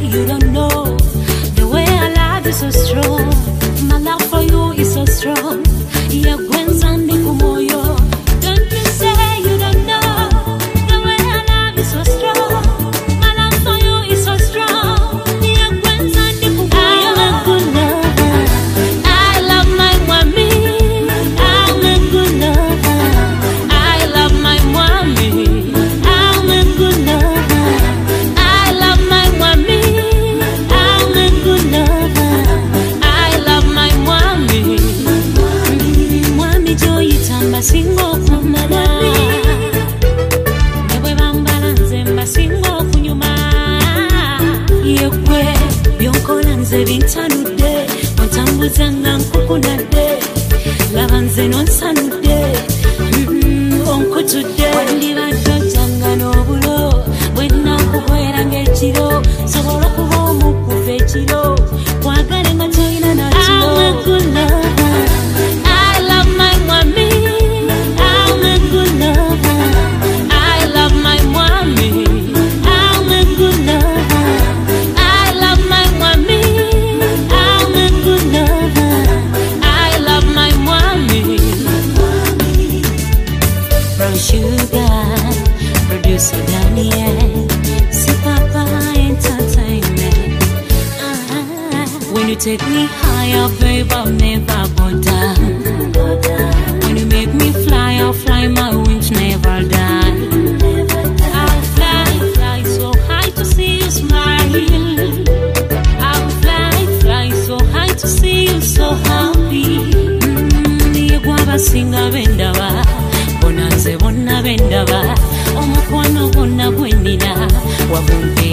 you don't know. The way I love you so strong. My love for you is so strong. Yeah, when Sunday kumoyo. Don't you say you don't know. The way I love you so strong. My love for you is so strong. Yeah, when Sunday kumoyo. I'm a good lover. I love my mommy. I'm a good lover. I love my mommy. I'm a good lover. I love my mommy. I'm a good lover. I love my mommy. Mommy joy tamba singo kumala. Newe bambala nzemba singo kunyuma. Yekwe byonkola nze bintanude. Ontambuzanga nkukunadde. Laba nze nonsanudde. Onkutudde. Wandibadde ojjanga n'obulo. Bwennakukwera ng'ekiro. Sobola okuba omukuva ekiro. Kwagale nga toyina nakiro. I'm a good lover. I love my mommy. I'm a good lover. I love my mommy. I'm a good lover. I love my mommy. I'm a good lover. I love my mommy. Brown Sugar, producer Daniel, Si Papa Entertainment. When you take me higher, babe, I'll never go down. When you make me fly, I'll fly, my wings never die. I'll fly, fly so high to see you smile. I'll fly, fly so high to see you so happy. Yegwaba singa bendaba, bonanze bonna bendaba. Omukwano gonna gwenina, wabumpe